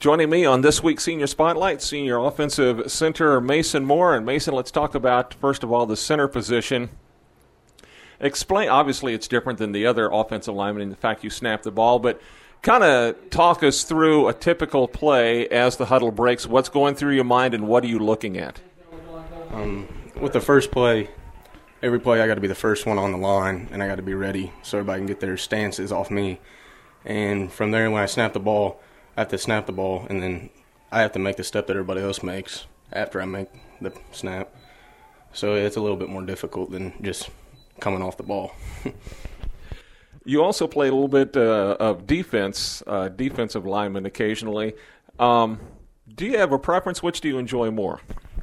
Joining me on this week's Senior Spotlight, senior offensive center Mason Moore. And Mason, let's talk about, first of all, the center position. Explain, obviously it's different than the other offensive linemen in the fact you snap the ball, but kind of talk us through a typical play as the huddle breaks. What's going through your mind and what are you looking at? With the first play, every play I got to be the first one on the line, and I got to be ready so everybody can get their stances off me. And from there, when I snap the ball, I have to snap the ball, and then I have to make the step that everybody else makes after I make the snap. So it's a little bit more difficult than just coming off the ball. You also play a little bit of defense, defensive lineman occasionally. Do you have a preference? Which do you enjoy more?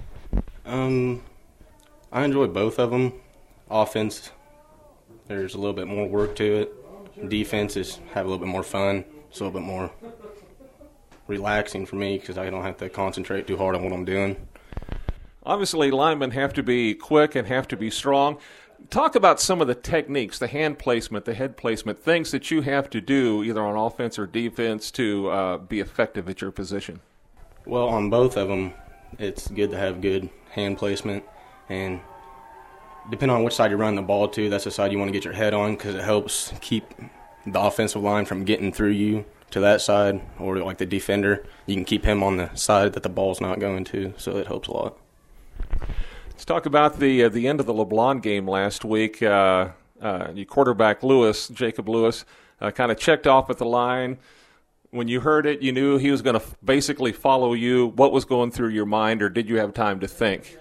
I enjoy both of them. Offense, there's a little bit more work to it. Defense is have a little bit more fun. It's a little bit more relaxing for me because I don't have to concentrate too hard on what I'm doing. Obviously, linemen have to be quick and have to be strong. Talk about some of the techniques, the hand placement, the head placement, things that you have to do either on offense or defense to be effective at your position. Well, on both of them, it's good to have good hand placement. And depending on which side you run the ball to, that's the side you want to get your head on because it helps keep the offensive line from getting through you to that side, or like the defender, you can keep him on the side that the ball's not going to, so it helps a lot. Let's talk about the end of the LeBlond game last week. Your quarterback, Jacob Lewis, kind of checked off at the line. When you heard it, you knew he was going to basically follow you. What was going through your mind, or did you have time to think?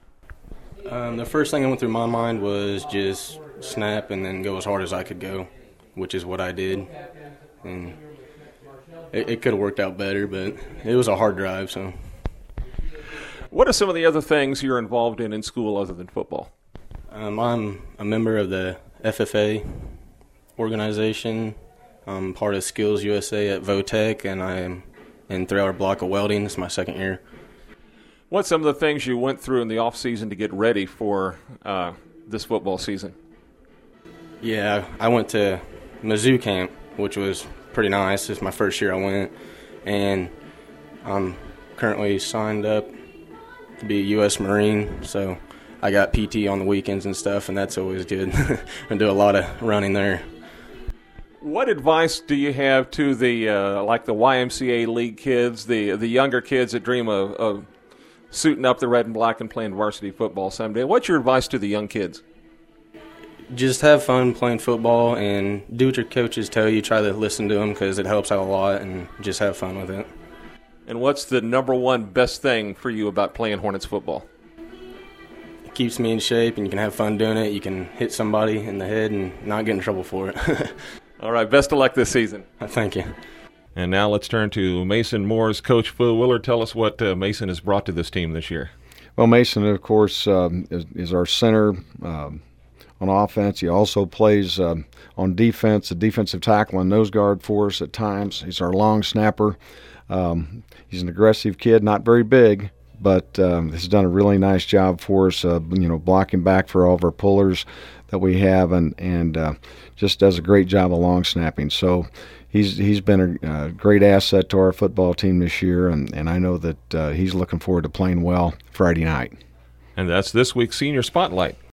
The first thing that went through my mind was just snap and then go as hard as I could go, which is what I did. And it could have worked out better, but it was a hard drive. So, what are some of the other things you're involved in school other than football? I'm a member of the FFA organization. I'm part of Skills USA at Votech, and I am in 3-hour block of welding. It's my second year. What's some of the things you went through in the off season to get ready for this football season? Yeah, I went to Mizzou camp, which was pretty nice. It's my first year I went, and I'm currently signed up to be a U.S. Marine, so I got PT on the weekends and stuff, and that's always good. I do a lot of running there. What advice do you have to the like the YMCA league kids, the younger kids that dream of suiting up the red and black and playing varsity football someday? What's your advice to the young kids? Just have fun playing football and do what your coaches tell you. Try to listen to them because it helps out a lot, and just have fun with it. And what's the number one best thing for you about playing Hornets football? It keeps me in shape, and you can have fun doing it. You can hit somebody in the head and not get in trouble for it. All right, best of luck this season. Thank you. And now let's turn to Mason Moore's coach, Phil Willard. Tell us what Mason has brought to this team this year. Well, Mason, of course, is our center on offense. He also plays on defense, a defensive tackle and nose guard for us at times. He's our long snapper. He's an aggressive kid, not very big, but has done a really nice job for us, blocking back for all of our pullers that we have, and just does a great job of long snapping. So he's been a great asset to our football team this year, and I know that he's looking forward to playing well Friday night. And that's this week's Senior Spotlight.